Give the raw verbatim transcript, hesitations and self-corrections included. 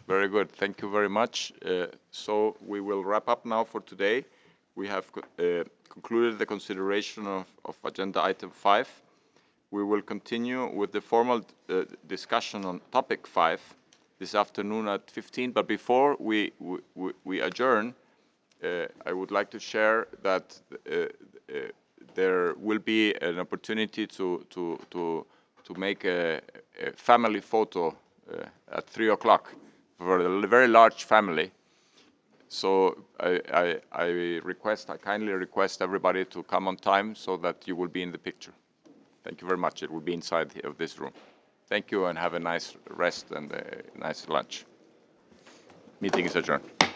Very good. Thank you very much. Uh, so we will wrap up now for today. We have uh, concluded the consideration of, of agenda item five. We will continue with the formal uh, discussion on topic five this afternoon at fifteen. But before we, we, we adjourn, uh, I would like to share that uh, uh, there will be an opportunity to, to, to, to make a, a family photo uh, at three o'clock for a very large family. So I, I, I request, I kindly request everybody to come on time so that you will be in the picture. Thank you very much. It will be inside of this room. Thank you and have a nice rest and a nice lunch. Meeting is adjourned.